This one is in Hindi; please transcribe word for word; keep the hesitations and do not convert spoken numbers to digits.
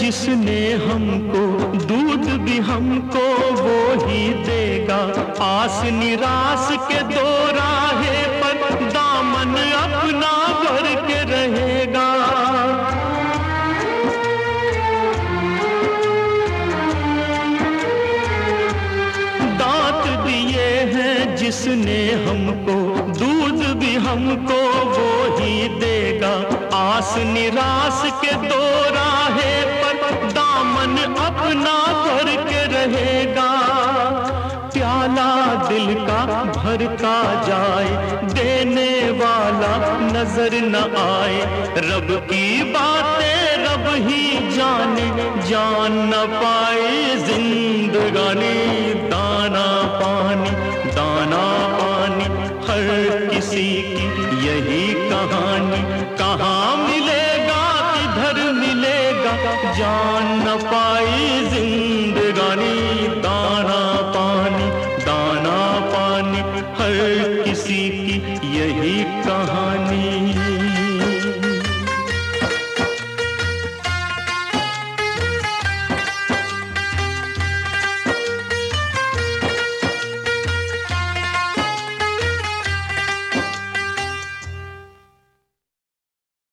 जिसने हमको दूध भी हमको वो ही देगा। आस निराश के दो राहे पर दामन अपना भर के रहेगा। दांत दिए हैं जिसने हमको दूध भी हमको वो ही देगा। आस निराश के दो राहे पर दामन अपना भर के रहेगा। प्याला दिल का भरता जाए देने वाला नजर न आए। रब की बातें रब ही जाने जान न पाए। जिंदगानी दाना पानी दाना पानी हर किसी की यही कहानी। कहाँ मिलेगा किधर मिलेगा जान न पाई जिंदगानी।